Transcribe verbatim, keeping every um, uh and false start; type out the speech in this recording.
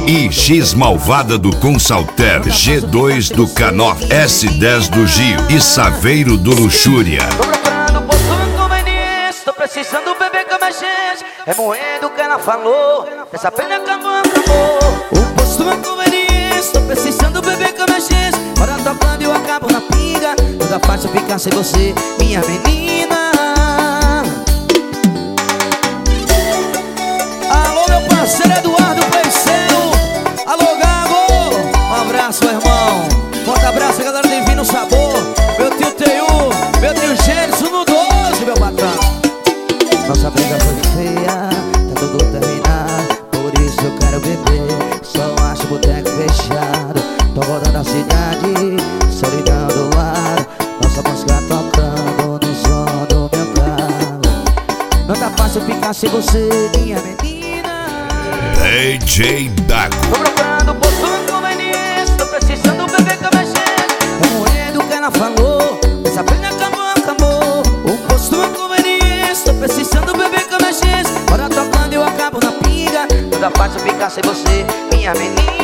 I X Malvada do Consalter, G dois do Canó, S dez do Gio e Saveiro do Luxúria. Tô procurando posto inconveniente, tô precisando beber com a gente. É moendo o que ela falou, essa pena acabou, acabou. O posto inconveniente, tô precisando beber com a gente. Bora tocando e eu acabo na pinga. Toda faixa ficar sem você, minha menina. Alô, meu parceiro Eduardo Peixeiro. Alô, Gago. Um abraço, irmão. Forte abraço, galera do Divino Sabor. Meu tio Teiu, meu tio Gênesis no doze, meu patrão. Nossa briga foi feia, tá tudo terminado. Por isso eu quero beber, só acho boteco fechado. Tô rodando a cidade, solidão do lado. Nossa música tocando no som do meu carro. Não tá fácil ficar sem você, minha menina. D J Dago. Tô procurando posto inconveniente, tô precisando beber com a gente. É moendo o que ela falou, essa pena acabou, acabou. O posto inconveniente, tô precisando beber com a gente. Bora tocando e eu acabo na pinga. Toda parte ficar sem você, minha menina.